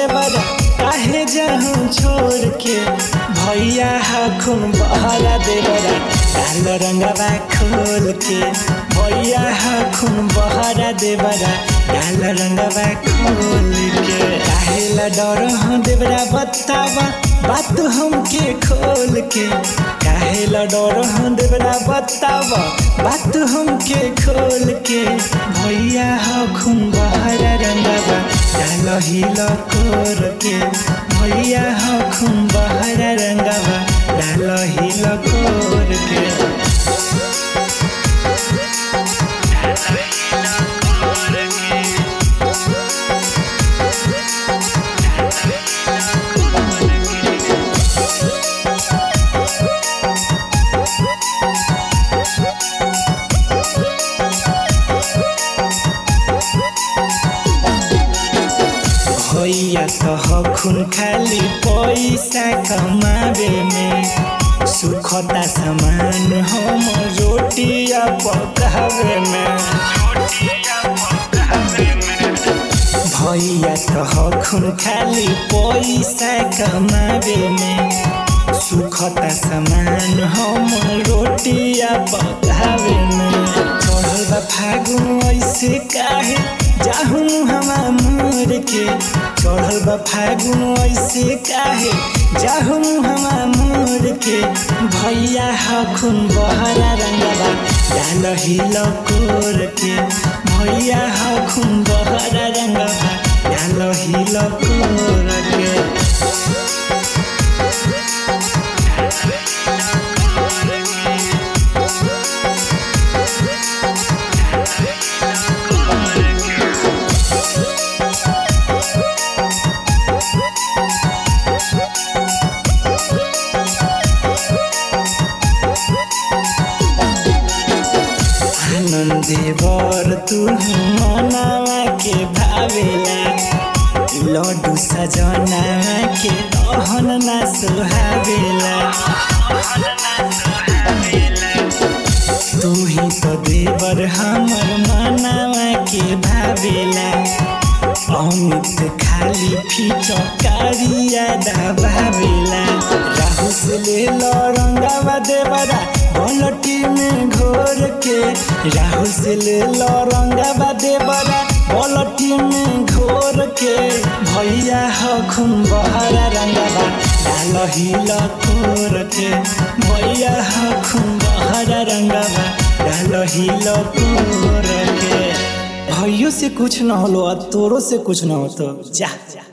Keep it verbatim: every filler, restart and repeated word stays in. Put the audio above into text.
देवरा काहे जाऊं छोड़ के भैया खून बहरा देवरा डाल रंगवा खोल के भैया खून बहरा देवरा डाल रंगवा खोल के काहेला डर देवरा बतावा बात हमके खोल के काहेला डर देवरा बतावा बात हमके खोल के भैया खून बहरा रंगवा डाल हिल कोर के भैया खून बहरा रंगवा डाल हिल कोर के भैया तो खून खाली पैसा कमावे में सुखता सामान हम रोटिया पकावे में भैया तो खून खाली पैसा कमावे में सुखता सामान हम रोटिया पकावे में चढ़ल फागुन ऐसे काहे जाहूँ हमा मोर के चढ़ल बा फागुन ऐसे काहे जाहूँ हमा मोर के भैया खून बहरा रंगवा डाल हिल कोर के भैया खून बहरा रंगवा डाल हिल कोर के देवर तू मनावा के भावेला लड्डू सजना के रहन ना सुहावेला तू ही तो देवर हमर मनावा के भावेला अमित खाली फिचकारिया दबावेला राहु से ले लो रंगवा देवरा बलटी में घोर के राहु से ले लो रंगवा देवरा बलटी में घोर के भैया खून बहरा रंगवा डाल हिल कोर के भैया खून बहरा रंगवा डाल हिल कोर के भैया से कुछ न होलो तोरो से कुछ न हो तो जा।